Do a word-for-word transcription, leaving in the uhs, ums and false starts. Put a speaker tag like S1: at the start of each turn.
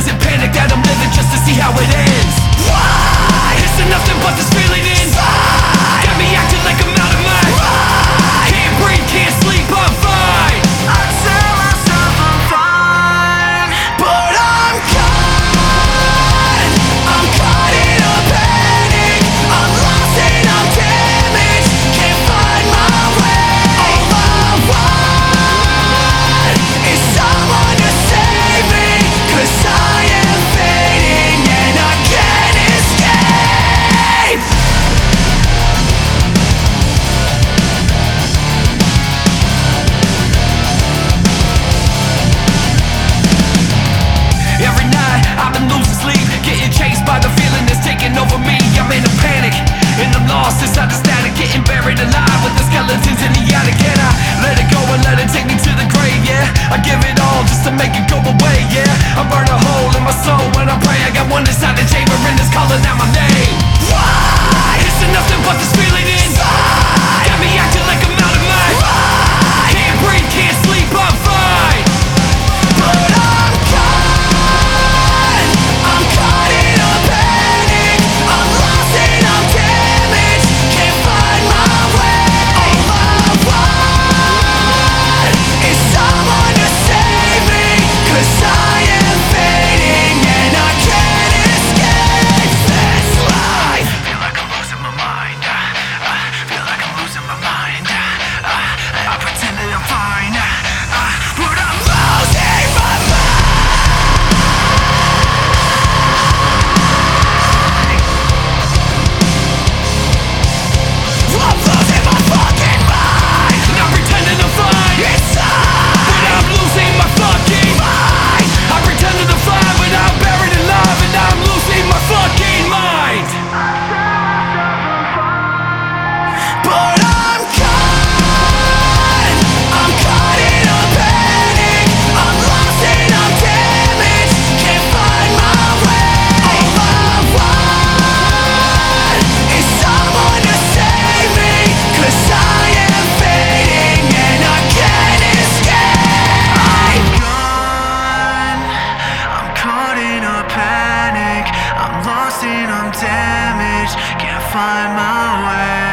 S1: Is it panic that I'm living just to see how it ends? Why? Is it nothing but this feeling inside? Got me acting like I'm out of my mind. Can't breathe, can't sleep, I'm fine. I tell myself I'm fine, but I'm caught. I'm caught in a panic. I'm lost and I'm damaged. Can't find my way. All I want is someone to save me, 'cause I am fading and I can't escape. Every night I've been losing sleep, getting chased by the feeling that's taking over me. I'm in a panic and I'm lost inside the static, getting buried alive with the skeletons in the attic. And I let it go and let it take me to the grave, yeah. I give it all just to make it go away, yeah. I burn a hole in my soul when I pray. I got one inside the chamber and it's calling out my name. Why? Is it nothing but this feeling inside? Got me acting like I'm out of my mind. Can't breathe, can't sleep, I'm fine, but I'm caught. I'm caught in a panic. I'm lost and I'm damaged. Can't find my way. All I want is someone to save me, 'cause I am fading and I can't escape this life. Feel like I'm losing my mind. uh, uh, Feel like I'm losing my mind. uh, uh, I pretend that I'm fine, uh, uh, but I'm losing my mind. I'm losing my fucking mind. And I'm pretending I'm fine inside, but I'm losing my fucking mind. I'm pretending I'm fine, but I'm buried alive, and I'm losing my fucking mind. But I'm caught. I'm caught in a panic. I'm lost and I'm damaged. Can't find my way. All I want is someone to save me, 'cause I am fading and I can't escape. I'm gone. I'm caught in a panic. I'm lost and I'm damaged. Can't find my way.